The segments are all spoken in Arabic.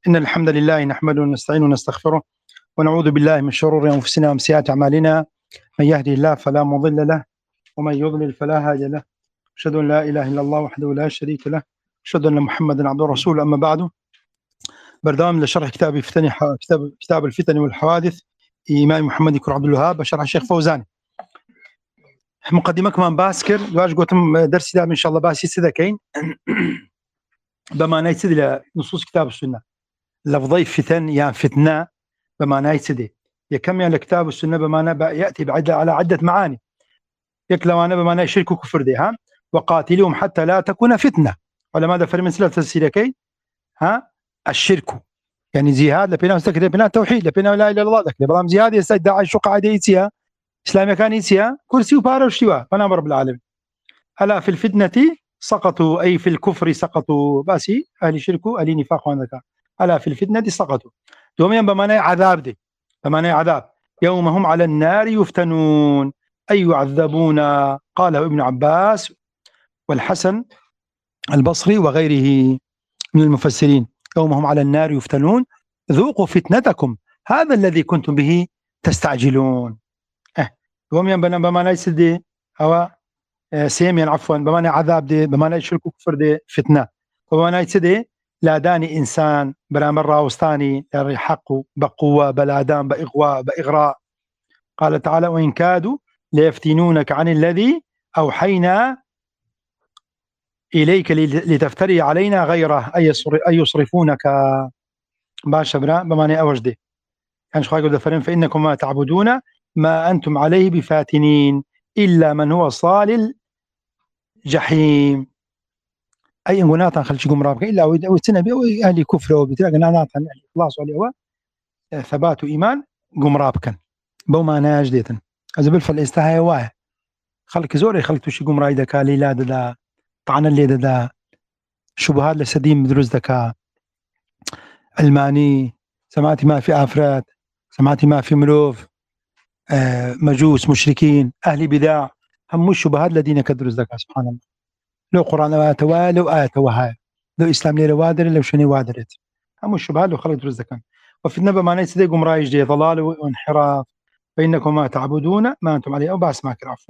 إن الحمد لله نحمده ونستعينه ونستغفره ونعوذ بالله من شرور أنفسنا ومن سيئات أعمالنا. من يهدي الله فلا مضل له ومن يضلل فلا هادي له. أشهد أن لا إله إلا الله وحده لا شريك له، أشهد أن محمدا عبده ورسوله. أما بعد، برنامج لشرح كتاب الفتن والحوادث إمام محمد كر عبد الوهاب بشرح الشيخ فوزاني. مقدمة كمان باسكر واش قلتم درسي دام إن شاء الله باسي سيدا كاين بما نيتسد لنصوص كتاب السنة لفظي فتن يعني فتنة بما نيتسد يكم يعني كتاب السنة بما يأتي على عدة معاني. يكلم أنا بما شرك وكفر دي ها وقاتلهم حتى لا تكون فتنة. ولا ماذا فرق من سلة تفسير كي ها الشرك يعني جهاد لبنا مستكد لبنا توحيد لبنا لا إله إلا الله ذاك لبنا جهاد يستعد داعي شو قاعدة يتيها إسلام كان يتيها كرسي وبارة وشتوا فنام رب العالمين. ألا في الفتنة سقطوا أي في الكفر سقطوا باسي أهل شركوا أهل نفاق وانذكا. ألا في الفتنة سقطوا دوميا بمعنى عذاب دي بمعنى عذاب يوم هم على النار يفتنون أي يعذبون. قاله ابن عباس والحسن البصري وغيره من المفسرين يوم هم على النار يفتنون ذوقوا فتنتكم هذا الذي كنتم به تستعجلون. دوميا بمعنى يسدي أو سيمين عفوا بمعنى عذاب دي بمعنى شرك وكفر دي فتنة بمعنى يسدي لا داني إنسان بلا مرة وسطاني حق بقوة بلادان بإغواء بإغراء. قال تعالى وإن كادوا ليفتنونك عن الذي أوحينا إليك لتفتري علينا غيره أي يصرفونك باشا برا بمعنى أوجدي كان شو يقول دفرين فإنكم ما تعبدون ما أنتم عليه بفاتنين إلا من هو صال الجحيم. أي نقولات خلش قمرابك إلا ويتنبي أهل كفر وبتلاقي نعنات عن الإخلاص والإيواء ثبات إيمان قمرابك بوما ناجديتن إذا بالفعل استهاي واه خلك زوري خلك شي قمراي دكا ليلا دا طعنا اللي دا شبهات لسديم بدروز دكا علماني سمعتي ما في آفرات سمعتي ما في ملوف مجوس مشركين أهل بداع هم الشبهات الذين كدروز دكا سبحان الله. لو قرآن واتوا لو آية وهاي لو إسلام لي وادر لو شني وادرت هم الشبهات لو خلق دروز دكا. وفي النبأ ما نيس دي قمراي جدي ضلال وانحراف فإنكم ما تعبدون ما أنتم عليه أو باس ماكر عفوا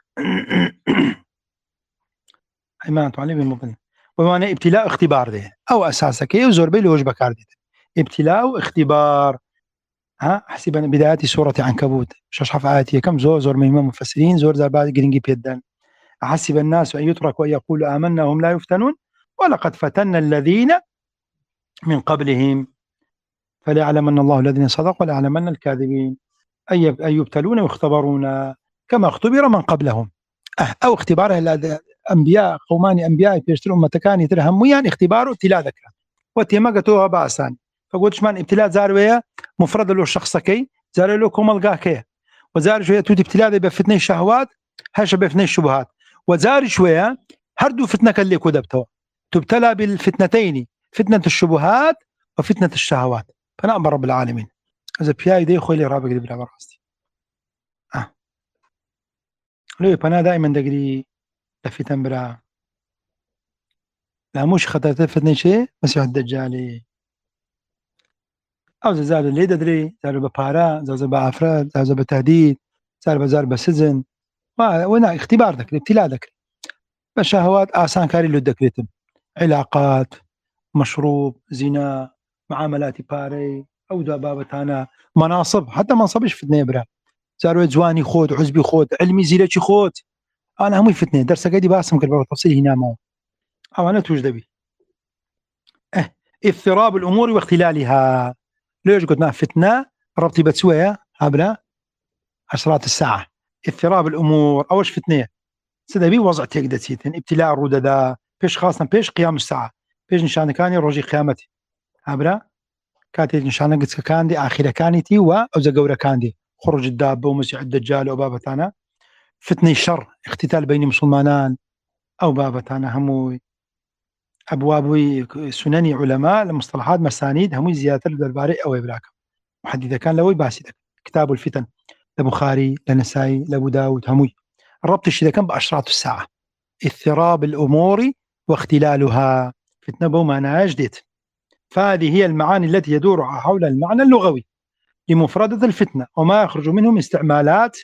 ما أنتم عليه بالمبنى ومعنى ابتلاء اختبار ده أو أساسك يزور بيلي وجبك عردت ابتلاء واختبار. ها حسب بداية سورة عنكبوت شرح آياتي كم زور من المفسرين زور ذا بعد جرينجي بيدان أحسب الناس أن يتركوا وأن يقولوا آمنا وهم لا يفتنون ولقد فتنا الذين من قبلهم فليعلمن الله الذين صدقوا وليعلمن الكاذبين. أي يبتلون ويختبرون كما اختبر من قبلهم أو اختباره الأنبياء قومان أنبياء بيشترون متكاني ترهم يعني اختباره ابتلاء ذكر وتيمقتوها بأسان فقلت من ابتلاء زاروية مفرد له الشخص كي زار له كومل كي وزار شوية توت ابتلاء ذي بفتنة الشهوات هاش بفتنة الشبهات وزار شوية هردو فتنة اللي كودبتوا تبتلى بالفتنتين فتنة الشبهات وفتنة الشهوات. فنعم رب العالمين هذا بياي دي خوي لي رابق اللي بلا براستي ليه فأنا دائما دقري لفتن برا لا مش خطرت فتنة شيء مسيح الدجالي أو زال اللي ددري زال ببارا زال بأفراد زال بتهديد زال بسجن ونا اختبار ذكري ابتلاء ذكري بشهوات آسان كاري له ذكريتم علاقات مشروب زنا معاملات باري أو دبابتانا مناصب حتى منصبش فتنة برا زارو جواني خود عزبي خود علمي زيلتي خود أنا هم فتنة درس قدي باسم كل تفصيل هنا ما أو أنا توجد بي اضطراب الأمور واختلالها. ليش قلنا فتنة ربطي بتسوية هبنا عشرات الساعة اضطراب الأمور أوش فتنة سدبي وضع تقدسيتن ابتلاء الرددا بيش خاصة بيش قيام الساعة بيش نشان كاني رجي قيامتي هبنا كاتي نشان قدس كاندي آخرة كانتي وأوزا قورة كاندي خروج الدابة ومسيح الدجال وبابتانا فتنة الشر اختتال بين مسلمانان أو بابتانا هموي أبواب سنن علماء المصطلحات مسانيد هموي زيادة الباري أو إبراك محدثة كان لوي باسدك كتاب الفتن لبخاري لنسائي لأبو داود هموي الربط الشيء كان بأشراط الساعة اضطراب الأمور واختلالها فتنة بوما ناجدت فهذه هي المعاني التي يدور حول المعنى اللغوي لمفردة الفتنة، وما يخرج منه من استعمالات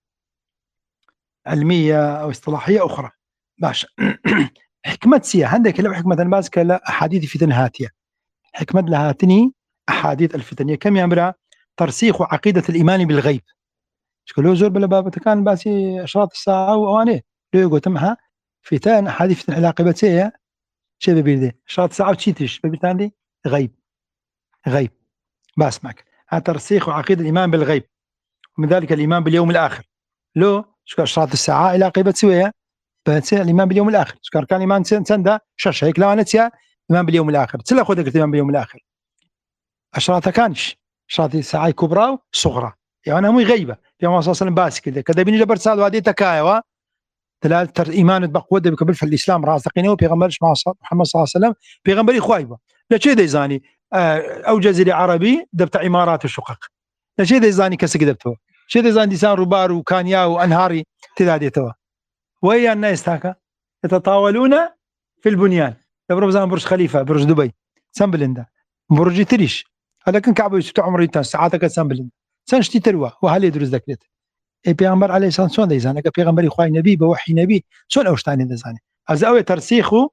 علمية أو اصطلاحية أخرى. باش حكمة سيا عندك لو حكمة باز كلا أحاديث فتن هاتية، حكمة لهاتني أحاديث الفتن كم يمرأ ترسيخ عقيدة الإيمان بالغيب. شكله زور بلا باب كان باسي أشراط الساعة وأوانيه لو يقول تمها فتن أحاديث فتن علاقبة سيا شيء بيدي أشراط الساعة وتشيتش ببيتاندي غيب غيب باسمك هذا ترسيخ عقيدة الإيمان بالغيب، ومن ذلك الإيمان باليوم الآخر. لو شكر أشراط الساعة إلى عقيبة سوية بنسى الإيمان باليوم الآخر، شكر كان إيمان سندا شش هيك لا نسيا إيمان باليوم الآخر تلا خذك الإيمان باليوم الآخر. أشراط كانش أشراط الساعة كبرى وصغرى يعني أنا مو غيبة في الله صلى الله عليه وسلم باس كذا كذا بيني جبر سال وادي تكايوا ثلاث إيمان بقوة بقبل في الإسلام راسقينه وبيغمرش مع محمد صلى الله عليه وسلم بيغمري خوايبة لا شيء ده زاني أو جزيرة عربي دبت عمارات الشقق لا شيء ده زاني كسر دبته شيء ده زاني لسان ربار وكانيا وأنهاري تداديتوا ويا الناس هكا يتطاولون في البنيان يبرز برج خليفة برج دبي سامبلندا برج تريش هذا كان كعبه يسوي عمره يتان ساعاتك سامبلندا سنشتي تروى وهل يدرس ذكرت بيغمبر عليه الصلاة والسلام ديزانك بيغمبر إخواني نبي بوحي نبي شون أوشتاني ديزاني أزاوية ترسيخه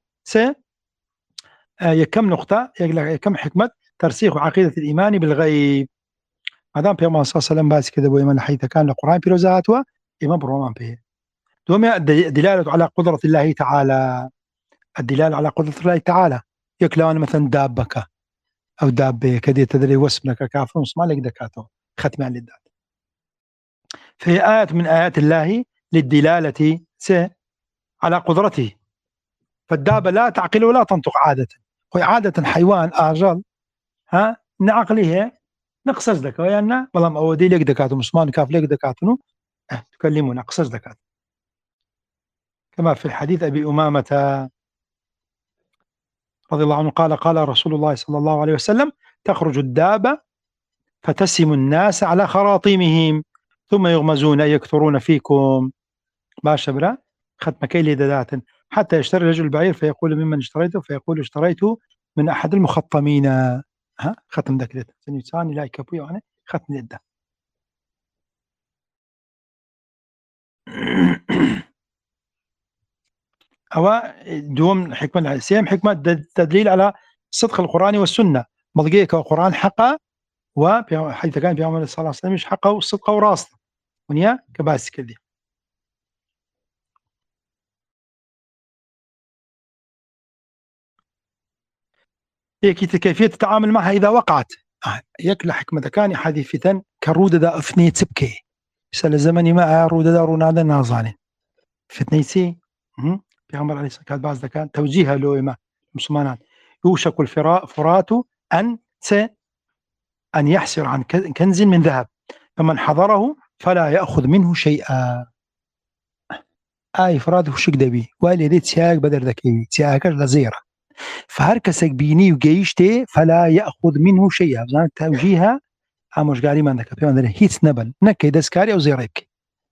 يكم نقطة يكم حكمة ترسيخ عقيدة الإيمان بالغيب. مادام بيغمبر صلى الله عليه وسلم بس كده بويمان حيث كان القرآن بيروزاتوا إمام برومان به دوم الدلالة على قدرة الله تعالى، الدلالة على قدرة الله تعالى يكلون مثلا دابك أو دابة كدي تدري واسمك كافر ما لك دكاتو ختم عن للداد. في آيات من آيات الله للدلالة على قدرته، فالدابة لا تعقل ولا تنطق عادة، عادة حيوان آجل ها نعقله نقصص دك ويانا والله أودي لك دكاتو مسلمان كاف لك دكاتو تكلمون نقصص دكاتو كما في الحديث أبي أمامة رضي الله عنه قال قال رسول الله صلى الله عليه وسلم تخرج الدابة فتسم الناس على خراطيمهم ثم يغمزون يكثرون فيكم باشا برا ختم كيلي دادات حتى يشتري رجل البعير فيقول ممن اشتريته فيقول اشتريته من أحد المخطمين ها ختم ذاك لده سنيسان لا يكبوي يعني ختم لده أو دوم حكمة سيم حكمة تدليل على صدق القرآن والسنة مضجيك القرآن حقا وحيث كان في عمر صلى الله عليه وسلم مش حقه والصدق وراسته ونيا كباس كذي. كيفية التعامل معها إذا وقعت يكل حكمة كان حديث فتن كرودة دا أفني تبكي سال زمني ما رودة دا رونادا نازاني فتنيسي في عمر عليه الصلاة والسلام كان توجيهها له ما مسلمان يوشك الفرات أن يحسر عن كنز من ذهب فمن حضره فلا يأخذ منه شيئا. فرات وشك دبي وقال لي تسياق بدر ذكي تسياقش لزيرة فهركسك بيني وجيشتي فلا يأخذ منه شيئا بزان توجيهها مش قاري ما عندك هيت نبل نكي دسكاري أو زيرك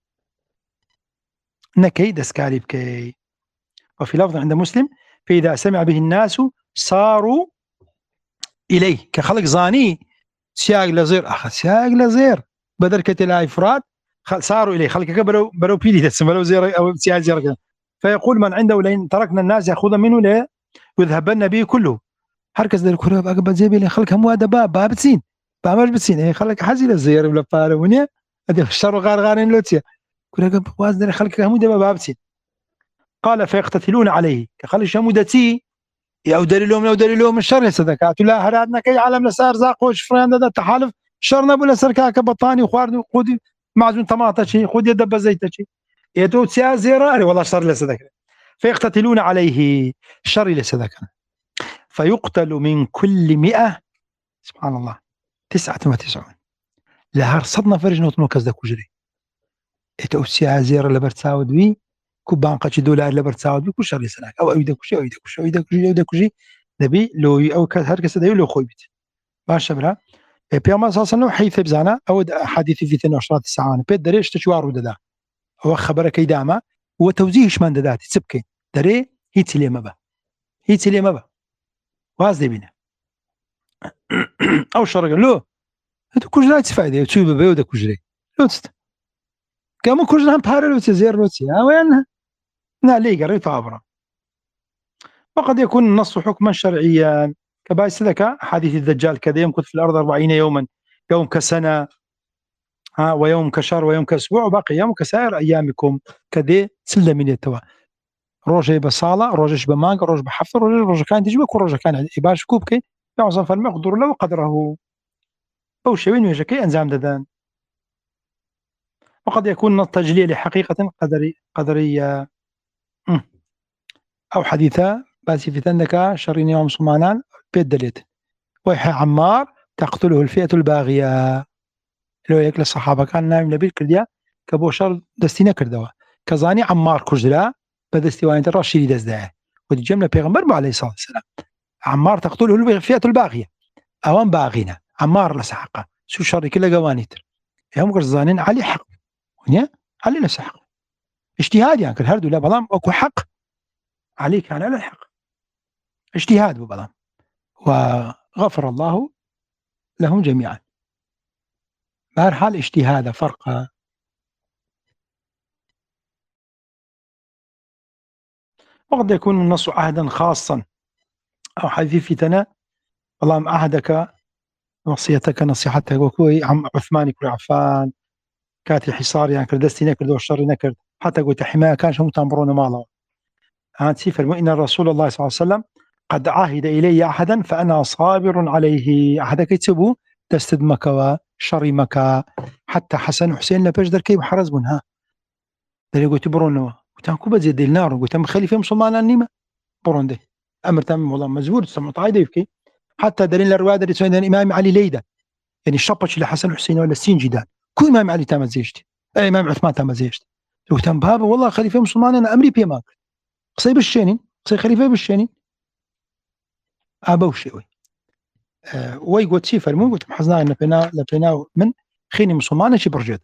نكي دسكاري بكي. وفي لفظ عند مسلم فإذا سمع به الناس صاروا إليه كخلق زاني سياق لزير أخذ سياق لزير بدل كتلا إفراد صاروا إليه خلق برو بيدي تسمى زير أو سياق زير فيقول من عنده لين تركنا الناس يأخذ منه لا يذهبن به كله هركز ذا الكرة بقى بزي بيلي خلقها موادة باب بتسين بامر بتسين خلق حزين الزير ولا فارونيا هذا الشر غارين لوتيا كرة واز ذا خلقها موادة باب بتسين. قال فيقتتلون عليه كخلق شمودتي أو دليلهم الشر لسدكات لا هرادنا كي عالم لسار زاقوش فريان ده تحالف شرنا بلا سركاك بطاني وخواردي وخودي معزون طماطة شيء خودي دب زيت شيء يدو سيا زيراري والله شر لسدك فيقتتلون عليه الشر لسدك فيقتل من كل 100 سبحان الله 99 لهر صدنا فرج نوت نوكز دا كجري يدو سيا زيرا لبرتساود بي كوبان قاتش دولار لبرتساود بي كل شر لسدك أو أيدا كشي دبي لو أو هر كسر دبي لو خوي بيت باش برا بيامر صلى الله عليه وسلم حيث بزانا أو حديث في 12 ساعة بيت دريش تشوارو ددا هو خبرك يداما هو توزيعش من ددات تسبكين دري هيت لي مبا واز دي بينا او شرق لو هذا كوجرا تفايده تشوف بيودا كوجري لو تست كم كوجرا هم بارلو تزير روتي وين لي قريت عبره. وقد يكون النص حكما شرعيا كبايس لك حديث الدجال كذا يمكث في الارض 40 يوما، يوم كسنه ويوم كشهر ويوم كاسبوع وباقي يوم كسائر ايامكم كذا سلمين التوا روجي بصاله روجش بمانك روج بحفظ روج كان تجيبك وروج كان عباش كوبكي يعظم فالمقدور له قدره او شيء من كي انزام ددان. وقد يكون التجلي لحقيقه قدريه او حديثه بس في تنك شرين يوم صمانان بيت دليت ويح عمار تقتله الفئه الباغيه لو ياك الصحابه كان نايم نبيل كرديا كبو شر دستينا كردوا كزاني عمار كجرا بدستوان الرشيد دزده ودي جمله پیغمبر عليه الصلاه والسلام عمار تقتله الفئه الباغيه اوان باغينا عمار لسحقه شو شر كله قوانيتر هم قرزانين علي حق ونيا علي لسحق اجتهاد يعني كل هردو لا بلام اكو حق عليك على الحق اجتهاد ببلام وغفر الله لهم جميعا. بهرحال اجتهاد فرق. وقد يكون النص عهدا خاصا او حديث فتنة اللهم عهدك نصيحتك نصيحتك وكوي عم عثمان كوي عفان كاتي حصار يعني كردستي نكرد والشر نكرد حتى قلت حماية كانش هم تنبرون ماله هانتي فرموا إن الرسول الله صلى الله عليه وسلم قد عهد إلي أحدا فأنا صابر عليه عهدك يتسبو تستدمك وشرمك حتى حسن وحسين لباش در كيف حرز منها داري قلت برونوا قلت أنكو بزيد النار قلت أم خليفة مسلمان أنيمة برون دي أمر تام والله مزبور سمعت عايدة يبكي حتى دارين الرواية داري تسوين الإمام علي ليدا يعني الشبش لحسن وحسين ولا السين جدان كل إمام علي تام زيشتي أي إمام عثمان تام زيشتي قلت أم بابا والله خليفة مسلمان أنا أمري بيماك قصي بالشيني قصي خليفة بالشيني أبو شيء ويقول شيء فرمون قلت محزنا لبنا من خيني مسلمان شي برجد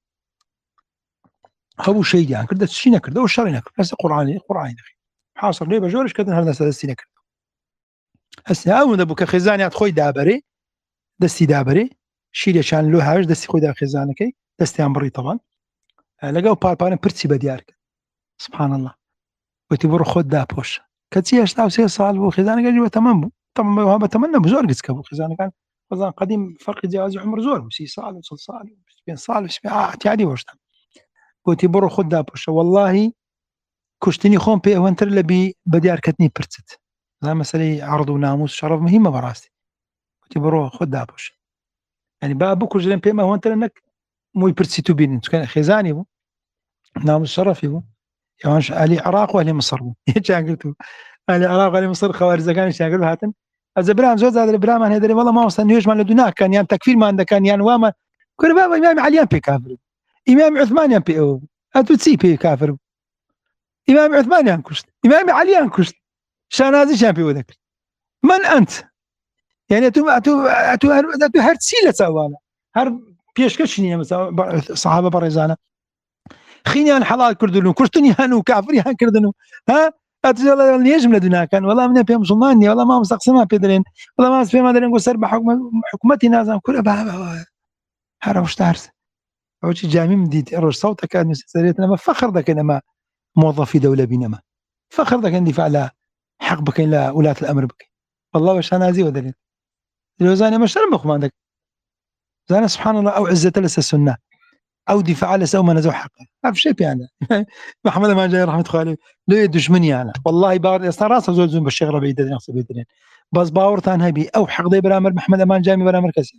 هو شيء يعني كده شيء نكرده والشر نكرده بس قرآني أخي حاصر ليه بجورش كده هذا سدستي نكرده هسه أول دبوك خزاني أتخوي دابري دستي دابري شيء شان له هاش دستي خوي دا خزانكي دستي أمبري طبعا لقوا باربان برتسي بديارك سبحان الله وتبرو خد دا بوش كتسي أشتاو سي صال وخزانك أجوا تمام طبعا هو بتمنى بزور قد كابو خزانك كان وزان قديم فرق جواز عمر زور وسي صال وصل صال بين صال تعدي وشتم قلت برو خد دا بوش والله كشتني خون بي وانتر لبي بديار كتني برتت لا مسألة عرض وناموس شرف مهمة براستي قلت برو خد دا بوش يعني بابو كجلن بي ما هو انتر انك مو يبرتسيتو بين كان خزاني بو ناموس شرفي بو يعني علي عراق واهلي مصر بو يجان قلتو علي عراق واهلي مصر خوارز كان شاغل هاتن الزبرام زوز هذا البرام انا هذا والله ما وصل نيوش ما لدناك كان يعني تكفير ما عندك كان يعني وما كل بابا امام علي بي كافر امام عثمان بي او اتو تسي بي كافر امام عثمان ينكشت امام علي ينكشت شانازي شامبي وذاك من انت يعني اتو هرتسيله سوالا هر بيشكشني مثلا صحابه بريزانه خيني حلال كردنو كرتني هانو كافر هان كردنو ها اتجلى اليجم لدنا كان والله من بهم مسلماني والله ما مستقسمها بيدرين والله ما في ما درين نقول سرب حكمتي نازم كل بابا هروش تعرس اوش جامي مديت روش صوتك كان سريتنا ما فخر ذاك انما موظفي دوله بينما فخر ذاك اندفاع على حق بك لا ولاة الامر بك والله واش انا زي ودليل لو زاني ما شرب ما عندك زاني سبحان الله او عزه لس السنه او دفاع على سو ما نزو حقه ما في شيء يعني محمد ما جاي رحمه الله لو يدش مني انا والله بار راس زول زون بالشغله بعيد نقص بيدرين بس باور ثان هبي او حق دي برامر محمد امان جامي برامر كسي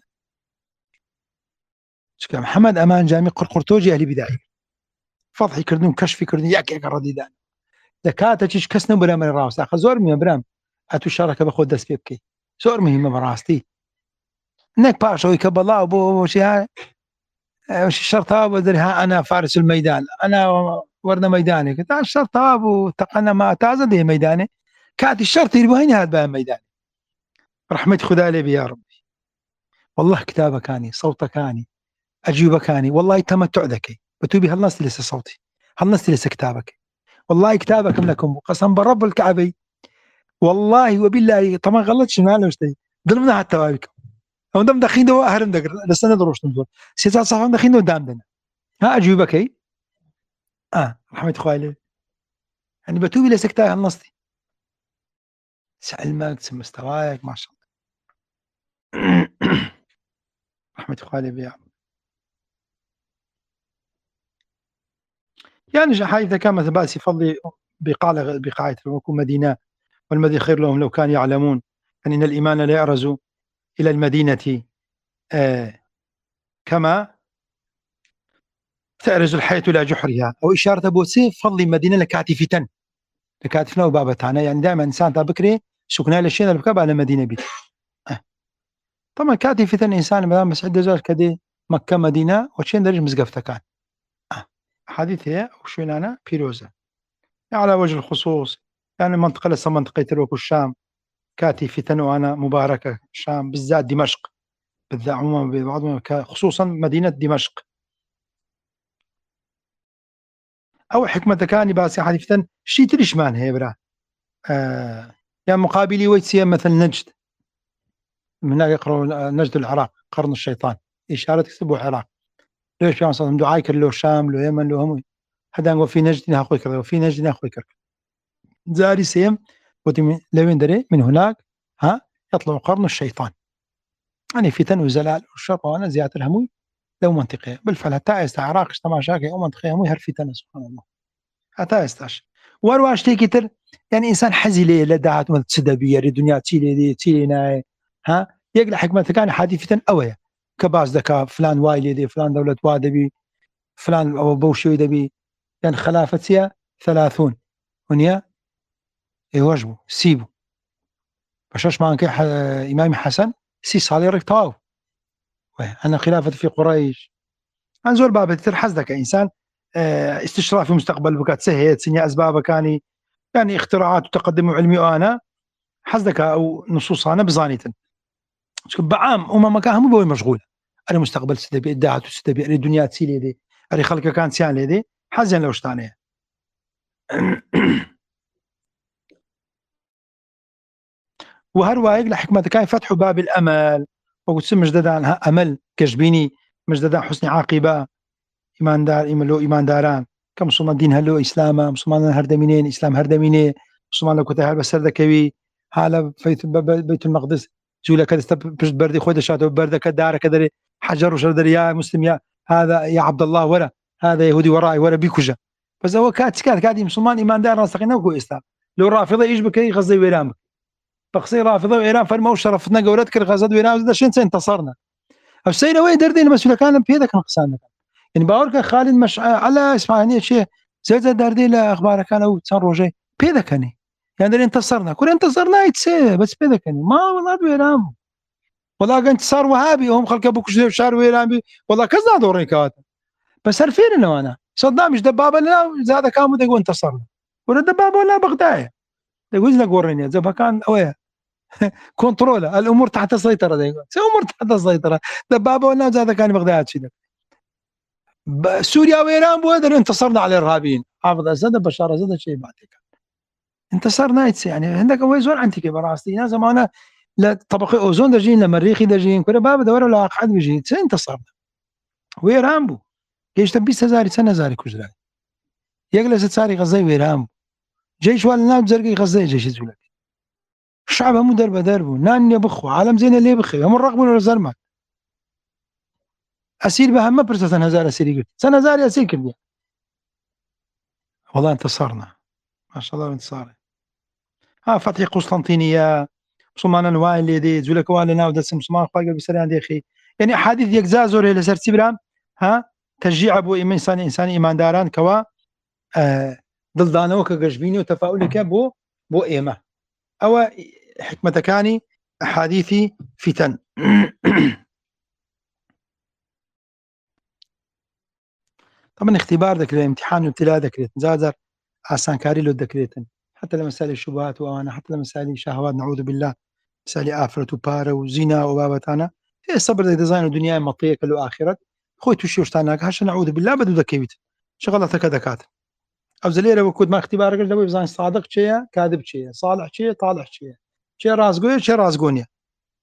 شكا محمد امان جامي قرقرتوجي اهلي بدايه فضحي كردون كشفي كردون ياك رديدان دكاتره تشيش كسنو برامر راس اخ زور من برام اتو شركه باخذ دس بيبكي زور مهمه براستي انك باشوي كبلا ابو شي وش الشرطاب ودرها انا فارس الميدان انا ورنا ميداني قلت الشرطاب وتقنا ما تازد ميداني كانت الشرط يبغيني هذا ميداني رحمة خدا لي يا ربي والله كتابك كاني صوتك كاني اجيبك كاني والله تمتع ذكي بتوبي هالناس لسه صوتي هالناس لسه كتابك والله كتابك لكم قسم برب الكعبي والله وبالله طبعا غلطش معنا وش ضمنها حتى بابكم ئەو دەم دەخینەوە هەرم دەگرن لەسەر نەدڕۆشتم زۆر 300 ساڵ دەخینەوە دام دەنا ها ئەجوبەکەی رحمەتی خوای لێ يعني بتوبي لسكتاي هالنصتي علمك مستواك ما شاء الله رحمة خوالي بيع يعني حيث كان مثل بأس فضلي بقاعة وكون مدينة والمدينة خير لهم لو كانوا يعلمون يعني إن الإيمان لا يأرز إلى المدينة كما تأرز الحياة إلى جحرها أو إشارة بوسيف فضل مدينة لكاتفتن لكاتفنا وبابتانا يعني دائما إنسان تابكري سكنها للشيء اللي بكاب على مدينة بيت طبعا كاتفتن إنسان مثلا بس عدة زوج كدي مكة مدينة وشين درج مزقفتها كان حديث هي وشين أنا بيروزة على وجه الخصوص يعني منطقة لسه منطقة تروك الشام كاتفتن وأنا مباركة الشام بالذات دمشق بالذات عموما ببعضهم خصوصا مدينة دمشق أو حكمة كاني باسي حديثا شي تريشمان هي برا يعني مقابلي ويتسيا مثل نجد من هنا يقرأوا نجد العراق قرن الشيطان إشارة تكتبوا العراق ليش يعني صادم دعايك لو شام لو يمن لو هم هذا هو في نجد ناخذ كذا وفي نجد ناخذ كذا زاري سيم وتم لوين دري من هناك يطلع قرن الشيطان يعني فتن وزلال والشر وأنا زيادة الهموي لو منطقية بالفعل حتى العراق اجتماع شاكي أو منطقية هموي هالفتن سبحان الله حتى يستاش وارواش تيكتر يعني إنسان حزي لدعات متسدبية الدنيا تيلي ناي يقلع حكمة كان حادثة أوية كباس دكا فلان وايلي دي فلان دولة وادبي فلان أو بوشوي دبي يعني خلافتها 30 ونيا يواجبوا سيبوا بشاش معك إمام حسن سي صالي ركتاو أنا خلافة في قريش أنزل باب ترحز دك إنسان استشراف في مستقبل بكات سهيت سنيا أسباب كاني يعني اختراعات وتقدم علمي وأنا حزدك أو نصوص أنا بزانيتن بعام ما كان هم بوي مشغول أنا مستقبل سدبي إدعاء وسدبي أنا الدنيا تسيلي دي أنا خلق كان سيان لدي حزن لو اشتانيه وهروايق لحكمة كان فتح باب الأمل وقلت مجددا عنها أمل كجبيني مجددا حسن عاقبة إيمان دار إيمان داران كمسلمان دين هلو إسلام مسلمان هردمينين إسلام هردميني مسلمان لو كنت بسر ذكوي حالا بيت المقدس زولا كذا بجد بردي خود شاتو برده كدار كذا حجر وشردر يا مسلم يا هذا يا عبد الله ورا هذا يهودي وراي ورا بيكوجا بس هو كات مسلمان إيمان دار راسخين وكو إسلام لو رافضة يجبك غزي ويرامك بقصي رافضة وإيران فرموا شرفتنا قولتك غزاد ويرام ده شنت انتصرنا السينا وين دردين المسؤول كان بيدك نقصانك يعني باورك خالد مش على اسمعني شيء زاد دردي لا اخبارك كان او تصرجي بيدكني يعني انتصرنا كل انتصرنا يتسي بس بيدكني ما والله بيرام والله انتصار وهابي هم خلق ابوك شار ويرامي والله كذا دوريكات بس عارفين انه انا صدام مش دبابه لا زاد كان يقول انتصرنا ولا دبابه ولا بغداد يقول لك وريني زي كان اوه كنترول الامور تحت السيطره ده يقول امور تحت السيطره دبابه ولا زاد كان بغداد شيء سوريا وإيران بودر انتصرنا على الإرهابيين حافظ أسد بشار أسد شيء بعدك انتصرنا يعني عندك ويزون أنت براستي ناس زمانه لا طبقة أوزون درجين لمريخي درجين كل باب دور ولا أحد بيجي انتصرنا وإيران بو جيش تبيس هزاري سنة هزاري كجرا يجلس تساري غزة وإيران جيش ولا بزرقي غزة جيش زولك الشعب هم درب دربو نان يبخو عالم زين اللي يبخي هم الرقم ولا الزرمات أسير بها ما برسة سنة هزار أسير قلت سنة هزار أسير كردي والله انتصرنا ما شاء الله انتصار فتح قسطنطينية مسلمان وايل دي زولك والنا ودس مسلمان خاقل بسريان دي أخي يعني أحاديث يكزازور إلى سر سبرام تشجيع أبو إنسان إيمان داران كوا ضلدانه وكجبيني وتفاؤلك بو إيمة أو حكمة كاني أحاديثي فتن طبعا اختبار ذكريت امتحان وابتلاء ذكريت زازر آسان كاري له ذكريت حتى لمسائل الشبهات وأنا حتى لمسائل شهوات نعوذ بالله مسائل آفرة وبارة وزنا وبابتانا هي الصبر ذي ديزاين الدنيا مطية كله آخرة خوي توشي وشتاناك هاش نعوذ بالله بدو ذكيت شغلتك ذكات أو زليرة وكود ما اختبارك لو ديزاين صادق شيء كاذب شيء صالح شيء طالح شيء راس قوية شيء راس قونية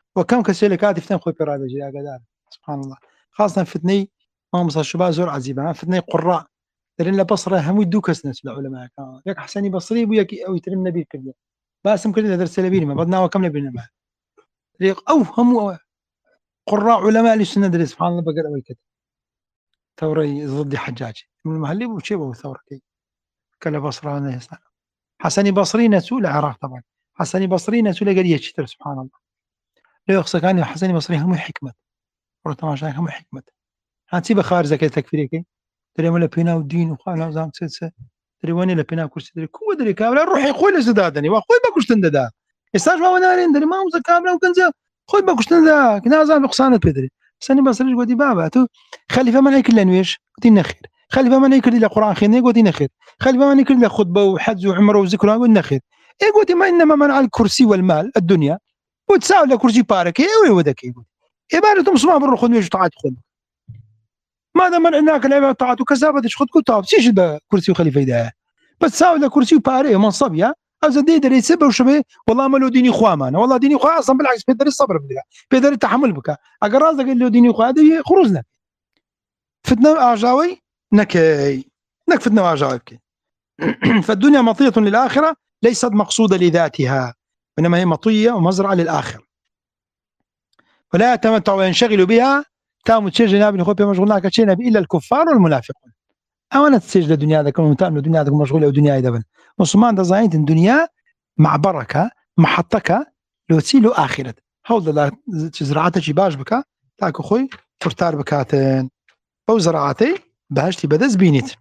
وكم كسيلكات فتن خوي برادة جي قدار سبحان الله خاصة فتني ما مصر شباب زور عزيبة فتني قراء لأن البصرة هم يدوك سنس العلماء ياك حسني بصري وياك أو يترم نبي كذا باسم كذا درس لبيني ما بدنا وكم نبينا معه ريق أو هم قراء علماء للسنة درس سبحان الله بقرأ ويكتب ثوري ضد حجاج من المهلي وشيبه ثورة كي كلا بصرة أنا يسأل حسني بصري نسو العراق طبعا حسني بصري نسو لقى يشتر سبحان الله لا يقصى كان حسني بصري هم حكمة ورطما عشان هم حكمة هاتي بخارزة كي تكفيري تري ولا بينا ودين وخانا زام تسلسل تري وين لا بينا كرسي تري كو دري كامل روحي خوي لزدادني واخوي باكوش تنددا يستاج ما ونارين دري ما هو كامل وكنزا خوي باكوش تنددا كنا زام بقصانة بدري سني بصري قدي بابا تو خليفة من كل نويش قلنا خير خليفة من كل قرآن خير قلنا خير خليفة من كل خطبة وحج وعمره وذكر قلنا خير إيه قلت ما إنما منع الكرسي والمال الدنيا وتساوي كرسي بارك إيه ودك إيه عبارة مصمم بالروح نويش طاعت خذ ماذا منعناك العبادة طاعت وكذابة خذ كل طاب سيش كرسي وخليفة ده بس ساوي كرسي بارك منصب يا أزدي دري سبب وشبه والله ما له ديني خوامنا والله ديني خواه أصلا بالعكس بيقدر الصبر بك بيقدر التحمل بك أقرأ راسك اللي ديني خواه هذه خروجنا فتنة أعجاوي نكي فتنة أعجاوي بكي فالدنيا مطية للآخرة ليست مقصودة لذاتها إنما هي مطية ومزرعة للآخرة ولا يتمتع وينشغل بها تام تشجع نبي نخوي مشغولنا كشيء نبي إلا الكفار والمنافقون أنا تسجل الدنيا ذاك المتام الدنيا ذاك مشغولة ودنيا يدبل مسلمان ده زايد الدنيا مع بركة محطك لو تسيلو آخرة هول لا تزرعته شي باش بك تاكو خوي فرتار بكاتن أو زراعتي بهشتي بدز بينيت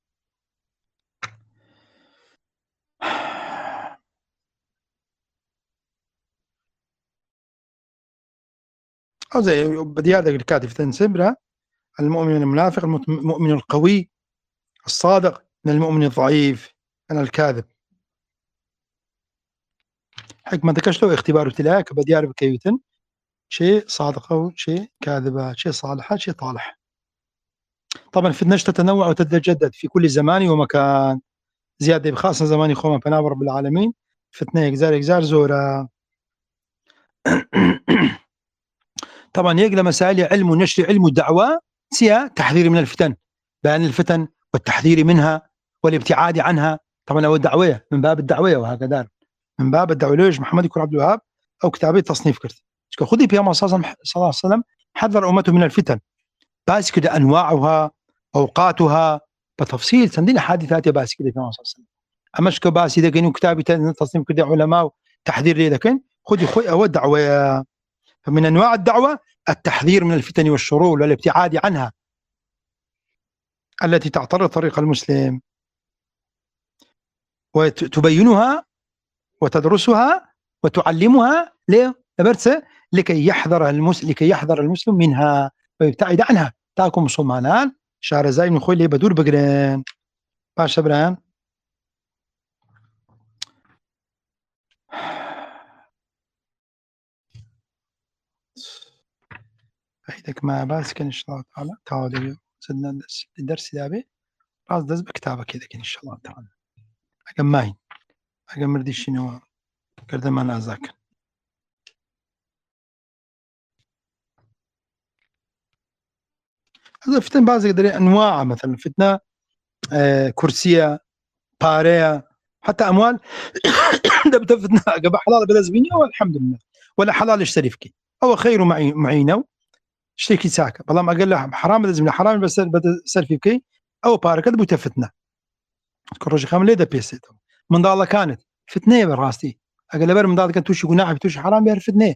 أو زي بدي هذا الكاتب تنسبرها المؤمن المنافق المؤمن القوي الصادق من المؤمن الضعيف أنا الكاذب حكمة كشلو اختبار ابتلاء بدي أعرف كيوتن شيء صادق أو شيء كاذبة شيء صالحة شيء طالح طبعا الفتنة تتنوع وتتجدد في كل زمان ومكان زيادة بخاصة زماني خوما بنابر رب العالمين فتنة يجزار زورا طبعا يقل مسائل علم ونشر علم الدعوة سيا تحذير من الفتن بيان الفتن والتحذير منها والابتعاد عنها طبعا هو الدعوية من باب الدعوية وهكذا من باب الدعوة ليش محمد يكون عبد الوهاب أو كتابي تصنيف كرت خذي بيامه صلى الله عليه وسلم حذر أمته من الفتن بس كده أنواعها أوقاتها بتفصيل سندين حادثات بس كده بيامه صلى الله عليه وسلم أمش كباس إذا كانوا كتابي تصنيف كده علماء تحذير لي لكن خذي خوي أو الدعوة فمن أنواع الدعوة التحذير من الفتن والشرور والابتعاد عنها التي تعترض طريق المسلم وتبينها وتدرسها وتعلمها لكي يحذر المسلم منها ويبتعد عنها تاكم مسلمان شهر زي من خوي لي بدور بقرين باشا بران هيدك ما باس كان ان شاء الله تعالى تعالوا سدنا الدرس دابي راس دز بكتابه كذا ان شاء الله تعالى اجمعين اجمر دي شنو كذا ما نازك هذا فتن بعض قدر انواع مثلا فتنه كرسيه باريا حتى اموال ده بتفتنا قبل حلال بلازميني والحمد لله ولا حلال اشتري فيك او خير معينه اشتري ساكه والله ما قال له حرام لازم حرام بس بسال فيك او بارك ده بتفتنا كروج خام ليه ده بيسيتو من ضاله كانت فتنه براستي اقل بر من ضاله كانت توشي قناع توشي حرام بير فتنه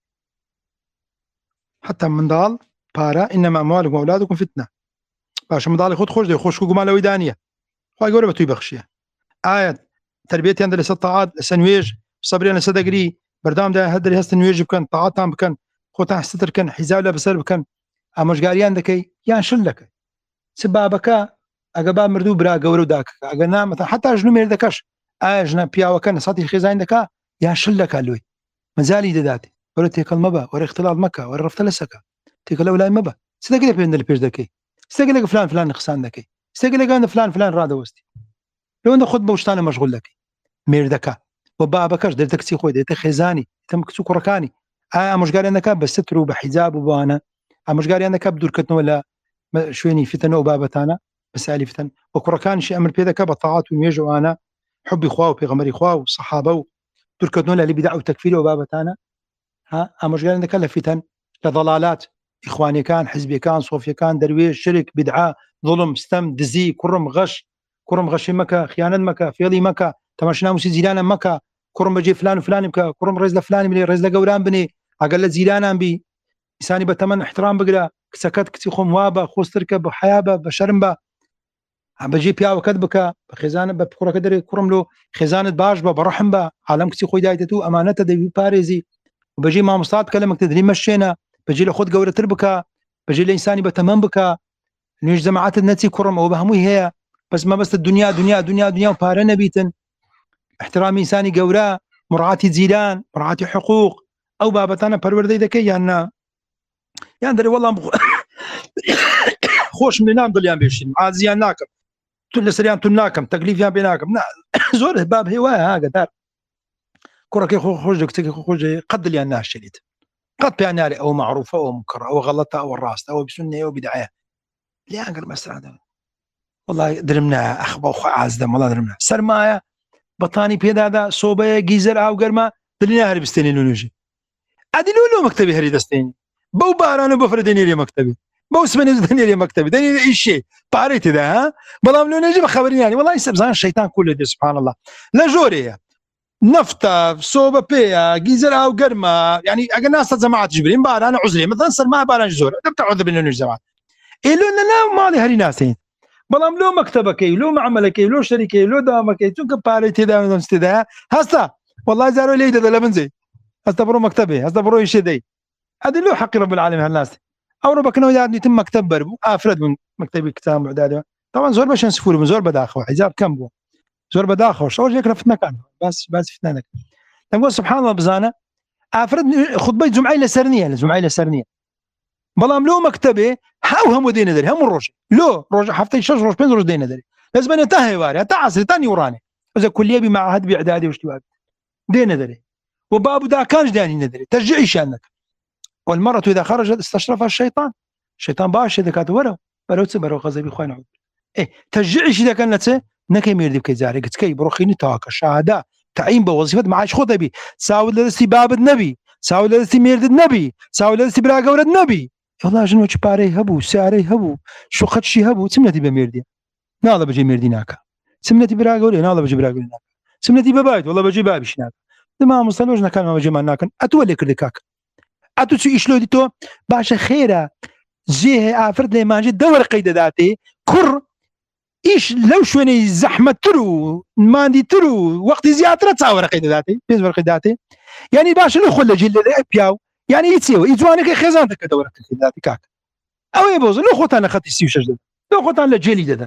حتى من ضال بارا انما اموالكم واولادكم فتنه باش من ضال خد خوش دي خوش كوما لويدانيه خو يقول بتوي بخشيه آية تربيتي عند الطاعات سنويج صبري صدقري بردام ده هدري هستنويج بكن طاعتهم بكن خوتان ستر كن حزاب بسر بكن امش قاريان دكي يان شلك سبابك اجبا مردو برا قورو داك اجنا مثلا حتى جنو مير دكش اجنا بيا وكن صاتي خزاين دكا يان شلك الوي مازالي دداتي ولا تيكل مبا ولا اختلاط مكه ولا رفت لسكا تيكل ولا مبا صدقني بين البيج دكي صدقني فلان خسان دكي صدقني انا فلان راده وستي لو انت خطبه وشتانه مشغول لك مير دكا وبابكش درتك سي خوي درتك خزاني تم كسو كركاني ئامۆژگاریان دەکات بە ستر و بە حیجاب و بوانە ئامۆژگاریان دەکات دوورکەوتنەوە لە شوێنی فتنە و بابەتانە بەسالی فتن و کوڕەکانیشی ئەمر پێ دەکات بە تاعات و نوێژەوانە حبی خوا و پێغەمبەری خوا و سەحابە و دوورکەوتنەوە لە بیدع و تەکفیر و بابەتانە ئامۆژگاریان دەکات لە فتن لە ضەلالات ئیخوانیەکان حزبیەکان سۆفیەکان دەروێش شرک بدعا ظلم ستەم دزی کوڕم غەشی مەکە خیانەت مەکە فێڵی مەکە تەماشا ناموسی جیرانە مەکە کوڕم بەجێ فلان و فلانی بکە کوڕم ڕێز لە فلانی بنێ ڕێز لە گەوران بنێ ئەگەر لە جیرانان بی ئینسانی بە تەمەن احترام بگرە کچەکەت کچی خۆم وا بە خۆسترکە بە حیا بە شەرم بە بەجێ پیاوەکەت بکە بە خێزانت بە کوڕەکە دەرێ کوڕم لۆ خێزانت باش بە بەڕەحم بە عالەم کچی خۆی دایتێت و ئەمانەتە دەبی پارێزی و بەجێ مامۆستات بکە لە مەکتەدری مەشێنە بەجێ لە خۆت گەورەتر بکە بەجێ لە ئینسانی بە تەمەن بکە نوێژ جەماعەتت نەچی کوڕم ئەوە بە هەمووی هەیە بەس مەبەستە دنیا و پارە نەبیتن احترامی ئینسانی گەورە مڕعاتی جیران مڕعاتی حقوق ئەو بابەتانە پەروەردەی دەکەی یان نا یان دەرێ وەڵام خۆشم لێ نام دڵیان بێشین ئازیان ناکەم تون لەسەریان تون ناکەم تەکلیفیان پێ ناکەم زۆر باب هەیە وایە ئاگادار کوڕەکەی خۆش دەکتێکی خۆش قەت دڵیان ناشێنیت قەت پێیان نارێ ئەوە معروفە ئەوە مکڕە ئەوە غەڵەتە ئەوە ڕاستە ئەوە بسونە ئەوە بیدعەیە لیان گەر مەسرادە وەڵای درم نایە ئەخ بەخوا ئازدەم وەڵا درم نایە سەرمایە بەتانی پێدادا سۆبەیە گیزەر ئاو گەرمە دڵی نایە هەر بستێنێ نوێژی ئەدی لۆ مەکتەبی هەری دەستێنی بەو بارانە بەفرە دێنێری مەکتەبی بەو سبەنێ دێنێری مەکتەبی دێنێری ئیشێ پارەی تێدا ها بەڵام نوێژی بە خەبەریانی وەڵای سەبزان شەیتان کول لێ دێ سوبحان الله لە ژۆرەیە نفتە سۆبە پێیە گیزەر ئاو گەرمە یعنی ئەگەر ناستە جەماعەتیش برین بارانە عوزرێ مەثەن سەرمایە بارانش زۆرە دەبتە عوزر بن نوێژ جەماعەت ئێلۆ نەناو ماڵی هەری ناسین بەڵام لۆ مەکتەبەکەی لۆ معاملەکەی لۆ شەریکەی لۆ داوامەکەی چونکە پارەی تێدا تێدایە هەستا وەڵای زارۆ لێی دەدە لە بنجێ هەستا بڕۆ مەکتەبێ هەستا بڕۆ ئیشێ دەی ئەدی لۆ حەقی رب العالمین هەر ناسی ئەو ڕۆبەکەنەوە یادنیتم مەکتەب بەربوو ئافرەت بوون مەکتەبی کتاب معدادەوە طبعا زۆر بەشیان سفور بوون زۆر بەداخەوە حیجاب کەم بوو زۆر بەداخەوە شەوە یەک لە فتنەکان باس فتنە نەکەن دەمگوت سبحان الله بزانە ئافرەت خوتبەی جومعەی لەسەر نییە لە جومعەی لەسەر نییە بەڵام لۆ مەکتەبێ هەموو دێنە دەرێ هەموو ڕۆژ لۆ ڕۆژ هەفتەی 6 ڕۆژ 5 ڕۆژ دێنە دەرێ لەزمانێ تا هێوارێ تا عەسر تا نیوڕانێ ئەوزە کولیە بی معهد بی ئیعدادی وشتیوات دێنە دەرێ و باب و داکانش دێنە دەرێ تەشجیعیشیان نەکە والمرأة إذا خرجت استشرفها الشيطان شيطان باش دەکات وەرە بەرەو غەزەبی خوای نەعوذ تەشجیعیشی دەکەن لە چێ نەکەی مێردی بکەی جارێ گچکەی بڕۆ خینی تاواکە شاهدا تعیین بە وەزیفەت معاش خۆ دەبی ساود لە دەستی بابت نەبی ساود لە دەستی مێردت نەبی ساود لە دەستی برا گەورەت نەبی وەڵا ژنۆ چ پارەی هەبوو سیارەی هەبوو شوقەتشی هەبوو چمنەتی بە مێردی ناڵە بەجێ مێردی ناکە چمنەتی برا گەورەی ناڵە بەجێ برا گەورەی ناکە چمنەتی بەبایت وەڵا بەجێ بابیش ناکە دما مستەلۆژ نەکانمان بەجێمان ناکەن ئەتووە لێ کردی کاکە ئەتو چی ئیشلۆدی تۆ باشە خێرە زێ ئافرەت لە مانجێ دەوەرقەی دەداتێ کوڕ ئیش لەو شوێنەی زەحمەتتر و ماندیتر و وەختی زیاترە چاوەرەقەی دەداتێ پێنج وەرقەی داتێ یعنی باشە لە خۆ لە جێ لێ پیاو یعنی هیچیەوە هیچ جوانەکەی خێزان دەکە دەوەرەقەی داتی کاکە ئەوەیە بۆزە لە خۆتان لە خەتی 36 دەدەن لە خۆتان لە جێلی دەدەن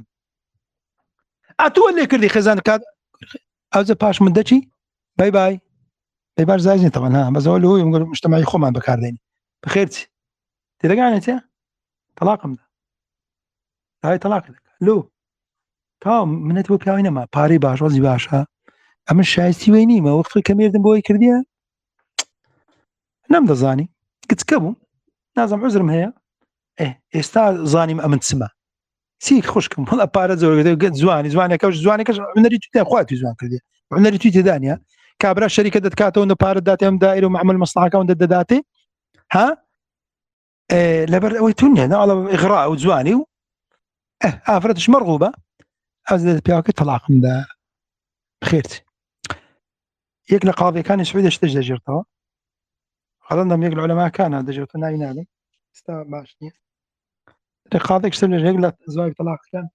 ئەتووە لێ کردی خێزان دەکات ئەوزە پاش من دەچی بای بای بای باش زایزنی طبعا ها بەزەوە لەهۆی مجتەمەعی خۆمان بەکاردێنی بەخێرچی تێدەگانێتە تەلاقم دا داوای تەلاقی دەکات لۆ تا منەت بۆ پیاوی نەما پارەی باش وەزی باشە ئەمن شایستی وەی نیمە وەختی کە مێردم بۆی کردیە نەمدەزانی کچکە بووم نازم عوزرم هەیە ئێستا زانیم ئەمن چمە سیک خوشکم وەڵا پارە زۆر جوانێکەش هونەری توی خوا توی جوان کردی هونەری توی تێدانە کابرا شەریکە دەتکاتەوە پارە داتێ ئەم دایرە و معامل مەسلحەکەون دەداتێ ها لەبەر ئەوەی تونێ ناڵە ئیغرا و جوانی و ئافرەتش مەرغوبە ئەز پیاوەکە تەلاقمدا بخێرچی یەک لە قاضیەکانی سعودی شتش دەژێرتەوە خەڵەندەم یەک لە عولەماکانە دەژێرتە ناوی ناڵێ ئێستا باش نییە قاضێک شتم لە یەک لە زواج تەلاقەکان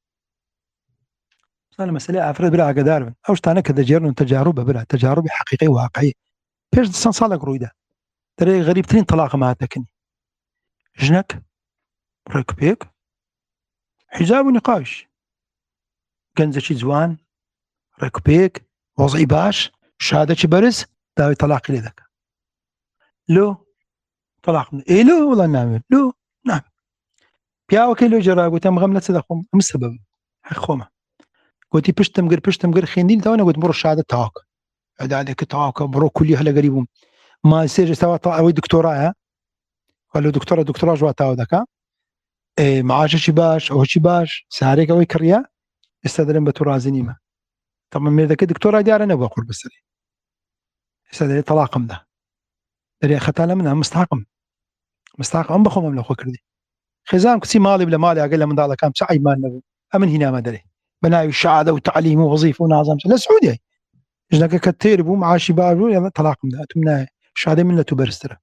لە مەسەلەی ئافرەت برا ئاگادار بن ئەو شتانە کە دەجێرن و تەجاروب ببرا تەجاروبی حەقیقی واقعی پێش 200 ساڵێک ڕوویدا دەرێ غەریبترین تەلاقم هاتەکەنی ژنەک ڕێکوپێک حیجاب و نقاش گەنجێکی جوان ڕێکوپێک وەزعی باش شادێکی بەرز داوای تەلاقی لێ دەکات لۆ تەلاقم ئێلۆ وڵا نامێت لۆ نامێت پیاوەکەی لۆ جێڕا گوتم غەم نەچ دەخۆم ئەم سەبەب خۆمە گوتی پشتم گر خوێندین تاوە نەگوت بڕۆ شادە تاواکە ئەدادێکە تاواکە بڕۆ کولی هەلەگەری بووم ماستر استوى او دكتوراه قال له دكتوراه جواتاو دكا معاشش باش او شي باش ساريك او كريا استدرن بترازنيما طبعا ميردا دكتوراه ديار انا بقول بس استدري طلاقم ده دري اخذها منها مستحقم بخو مملكه كردي خزام كسي مالي بلا مالي اقل من ذلك كان سعي ما من هنا ما دري بناء الشهاده وتعليم ووظيفه ونظام لسعودي جنك كثير بو معاشي بارو طلاقم ده تمنا شهاده من تبرستره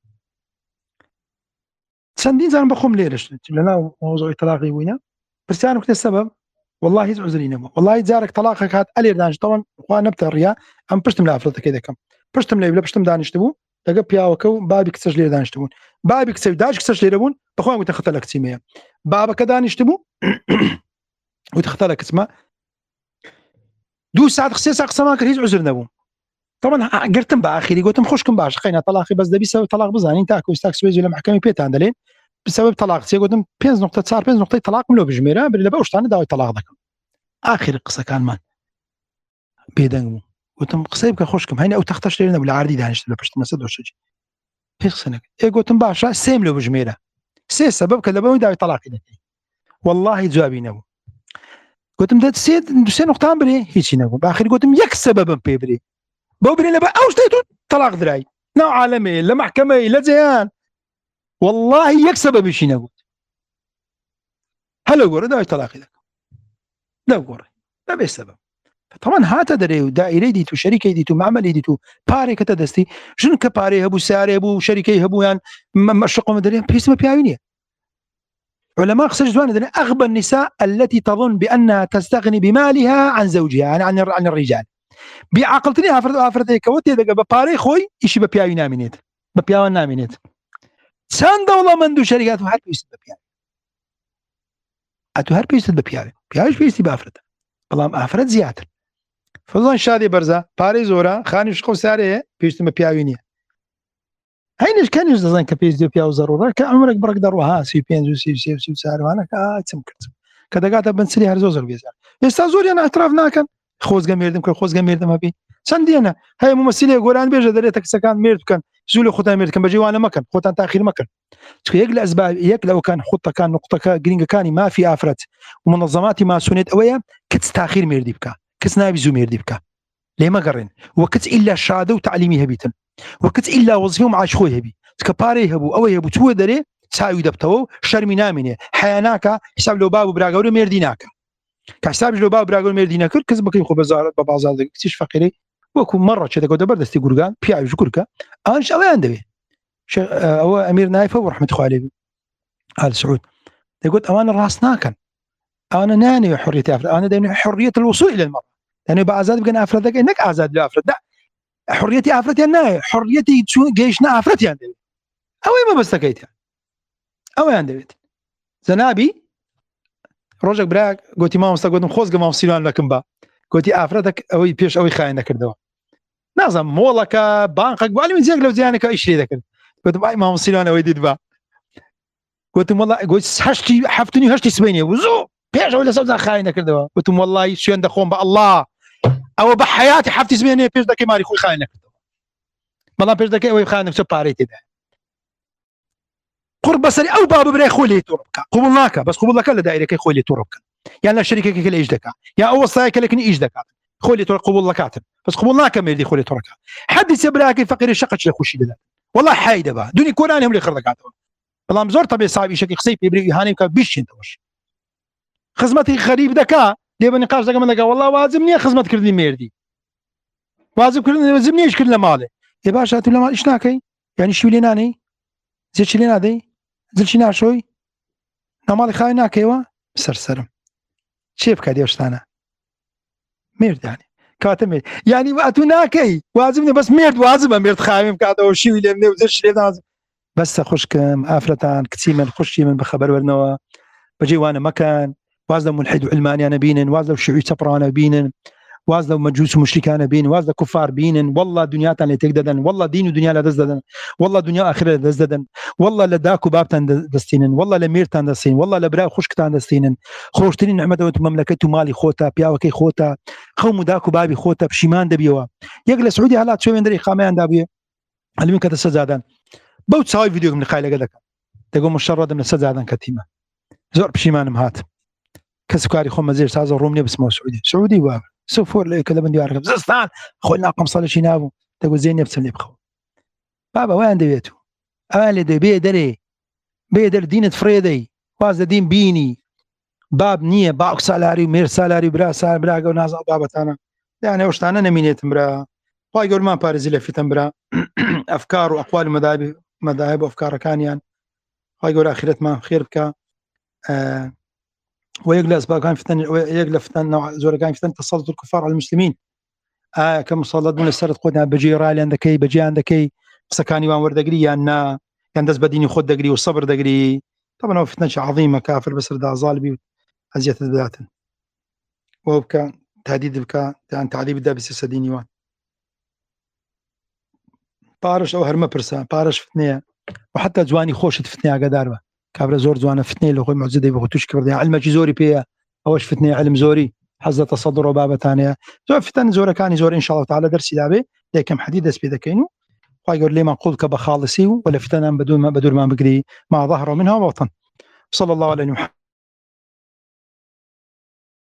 سندين زان بخوم ليش لنا موضوع طلاقي وينا بس انا كنت السبب والله عذرينا والله زارك طلاقك هات الير دانش طبعا وانا بتريا ام بشتم لافرتك كذا كم بشتم لي بشتم دانش تبو دقه بياوكو بابي كسج لي دانش تبون بابي كسج داش كسج لي ربون بخوان قلت اخذ لك تيميه بابا كدانش تبو وتخذ لك اسمه دو ساعات خصيص اقسم ما كريز عذرنا بو طبعا قرتم باخيري قلت مخشكم باش خينا طلاقي بس دبي سوي طلاق بزاني تاكو استاكس ويجي لمحكمه بيت عندلين بسبب طلاق سيقولون 5 نقطة صار 5 نقطة طلاق ملو بجميرة بالله بقوش تاني داوي طلاق دكم آخر القصة كان مان بيدنجمو قلتم قصيب كخوشكم هيني أو تختش لنا ولا عردي دانش تبى بشت مسد وشجي في سنة قلتم باشا سيم لو بجميرة سي سبب كذا بقول داوي طلاق كده والله جوابي نبو قلتم ده سي نقطة بري هيك نبو بآخر قلتم يك سبب بيبري بوبري لا أوش تيتو طلاق دراي نوع عالمي لا محكمة لا زيان والله يكسب بشي نقول هلا قول ده طلاق لك لا قول ما بسبب طبعا هات دري دائره دي تو شركه دي تو معمل دي تو باري كتدستي شنو كباري ابو ساري ابو شركه ابو يعني مشقوا مدري بيسمه بياينيه علماء خسج دوان اغبى النساء التي تظن بانها تستغني بمالها عن زوجها يعني عن الرجال بعقلتني افرد كوتي دغ باري خوي شي بياينا منيت بياونا منيت سان والله من دو شركات وحد بيسبب يعني اتو هر بيسبب بياوي بياوش بيسي بافرد والله افرد زيادة فظن شادي برزا باري زورا خاني شقو ساري بيسبب بياويني هينش كان يزدزن كبيس ديو بياو ضرورة كعمرك برك دروها سي بينزو سي ساري وانا كاتسمكت كدقاتا بنسلي هرزوزر بيزار يستازوري انا اعترافنا كان خوز قميردم هبي سندينا هاي ممثلة يقول انا بيجا دريتك سكان ميرد كان زولي خوتان ميرد كان بجي وانا مكان خوتان تاخير مكان يك الاسباب يك لو كان خطه كان نقطه جرينجا كان ما في افرت ومنظمات ما سنت اويا كت تاخير ميردي بكا كت نابي زو ميردي بكا ليه ما قرن وكت الا شهاده وتعليمي هبيتن وكت الا وظيفه معاش خوي هبي كباري هبو او هبو تو دري ساوي دبتو شرمي نامنه حياناك حساب لو باب براغور ميرديناك كحساب لو باب براغور ميرديناك كسبك يخو بزار ببازار كتيش فقيري وكو مره كذا قد بردستي قرقان بيع جكركا ان شاء الله عندي هو امير نايف ورحمه الله عليه ال سعود يقول انا راسنا كان انا ناني حريه افراد انا داني حريه الوصول الى المراه يعني بعزاد بقى افرادك انك ازاد لافراد لا حريتي افراد يعني حريتي جيشنا افراد يعني او ما بستكيت يعني او عندي زنابي روجك براك قلت ما مستقبل خوز ما وصلنا لكم با قلت افرادك او بيش او خاينه كردوا نظم والله كبانقك بالي من زيك لو زيانك ايش ذاك قلت باي ما وصلنا انا ويدي با قلت والله قلت هشتي حفتني هشتي سبيني وزو بيش ولا سوزا خاينه كردوا قلت والله شو عندكم با الله او بحياتي حفتي سبيني بيش داكي ماري خوي خاينه كردوا والله بيش داكي او خاينه سو باريتي ده قرب بصري او باب بري خولي تربك قبلناك بس قبلك لا دايره كي خولي تربك يعني الشركه كي ايش دكا يا اول صايك لكن ايش دكا خولي ترك قبول لكاتب بس قبلناك ميدي خولي تركها حد يسبراك فقير الشقه لخوشي بلا والله حايده با دوني كوراني هم اللي خرجاتهم والله مزور طبيعي صاحبي شكل خصيب يبري هاني بيش انت وش خدمتي غريب دكا ديما نقاش دكا من دكا والله وازمني خدمت كردي ميردي وازم كردي وازمني ايش كل مالي يا باشا تقول ما ايش ناكي يعني شو لي ناني زي شي لنا دي زل شي ناشوي نمالي خاينا كيوا سرسرم شيف كادي وشتانا ميرد يعني كاتم يعني واتوناكي وازمني بس ميرد وازم ميرد خايم كادا وشي لمني وزل شي لازم بس خشكم افرتان كثير من خشي من بخبر ورنوا بجي وانا مكان وازلو ملحد وعلماني انا بينن وازلو شيوعي سبرانه بينن وازلو مجوس ومشركان بين وازلو كفار بينن والله دنياتنا اللي تقددن والله دين ودنيا لا تزددن والله دنيا اخره لا تزددن والله لداكو بابتان دستينن والله لميرتان دستين والله لبراء خشكتان دستينن خوشتني نعمته مملكته مالي خوتا بياوكي خوتا خو مداكو بابي خوتا بشيمان دبيوا يقل سعودي هلات شوي من دري خامان دابيه علمين كذا سزادان بوت ساوي فيديو من خايله قدك تقوم مشرد من السزادان كتيمة زور بشيمان مهات كسكاري خو مزير ساز الرومني بسمو سعودي واب سوفور لي كذا بندي عارف زستان خونا قم صلي شنابو تقول زين يبسم لي بخو بابا وين دبيتو قال دي بيدري بيدر دين فريدي واز دين بيني باب نيه باق سالاري مير سالاري برا سال برا جو ناز بابا انا يعني وش انا نمينيت برا باي يقول ما بارز اللي في تمبرا افكار واقوال مذاهب وافكار كان يعني باي يقول اخرة ما خير بك ويقلى اسباب كان فتن ويقلى فتن نوع زور كان فتن تسلط الكفار على المسلمين كم صلت من السرد قدنا بجي رالي عندك بجي عندك سكاني وان ورد دقري ان كان دز بديني خد دقري والصبر دقري طبعا هو فتنة عظيمة كافر بس ردا ظالبي أزية ذات وبكى تهديد بكى يعني تعذيب الدابس السديني وان بارش أو هرمة برسا بارش فتنة وحتى جواني خوشت فتنة قداربة كابرا زور جوانا فتنة لو معزدة يبغوا تشكر يعني علم زوري بيها أوش فتنة علم زوري حزة تصدر وبابة ثانية زور فتنة زورة كاني زور إن شاء الله تعالى درسي لعبة لكن حديد أسبيدا كينو فيقول لي ما نقول كبخالصي ولا فتنة بدون ما بقري ما ظهروا منها وطن صلى الله عليه وسلم.